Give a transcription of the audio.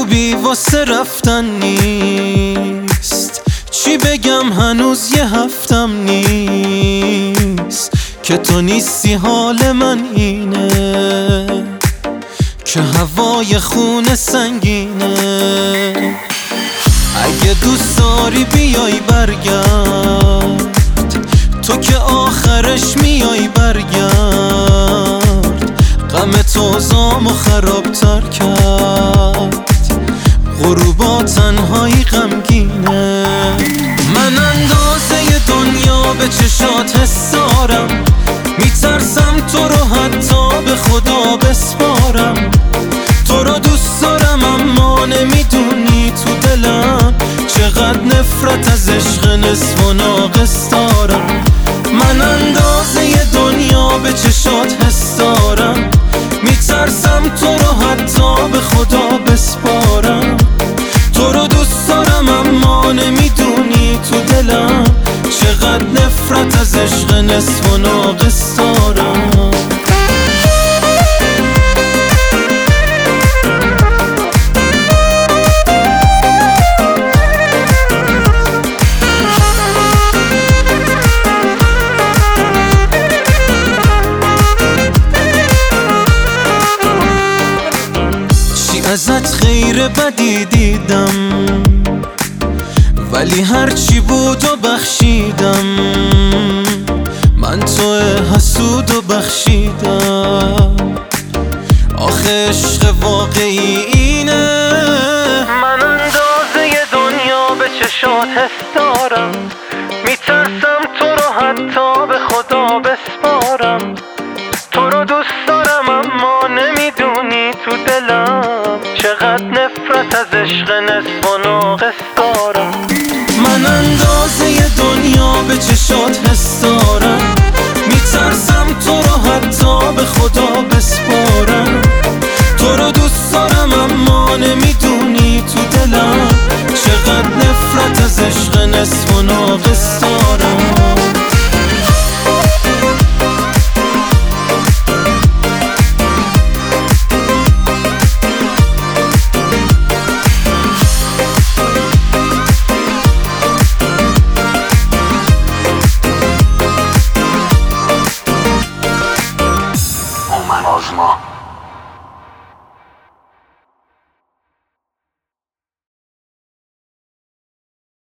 خوبی واسه رفتن نیست، چی بگم هنوز یه هفتم نیست که تو نیستی. حال من اینه که هوای خونه سنگینه. اگه دوست داری بیای برگرد، تو که آخرش میای برگرد. غم تو زامو خرابتر کرد، غروبا تنهایی غمگینه. من اندازه دنیا به چشات حس دارم، میترسم تو رو حتی به خدا بسپارم. تو رو دوست دارم اما نمیدونی تو دلم چقدر نفرت از عشق نصف و ناقص دارم. من اندازه دنیا به چشات حس دارم، میترسم تو رو حتی به خدا بسپارم. تو رو دوست دارم اما نمیدونی تو دلم چقدر نفرت از عشق نصف و ناقص دارم. ازت خیر بدی دیدم، ولی هرچی بود و بخشیدم. من تو حسود و بخشیدم، آخه عشق واقعی اینه. من اندازه دنیا به چشات حس دارم، میترسم تو رو حتی به خدا بسپارم. تو رو دوست دارم اما نمیدونی تو دلم چقدر نفرت از عشق نصف و ناقص دارم. من اندازه دنیا به چشات حس دارم، میترسم تو رو حتی به خدا بسپارم. تو رو دوست دارم اما نمیدونی تو دلم چقدر نفرت از عشق نصف و ناقص دارم. آزما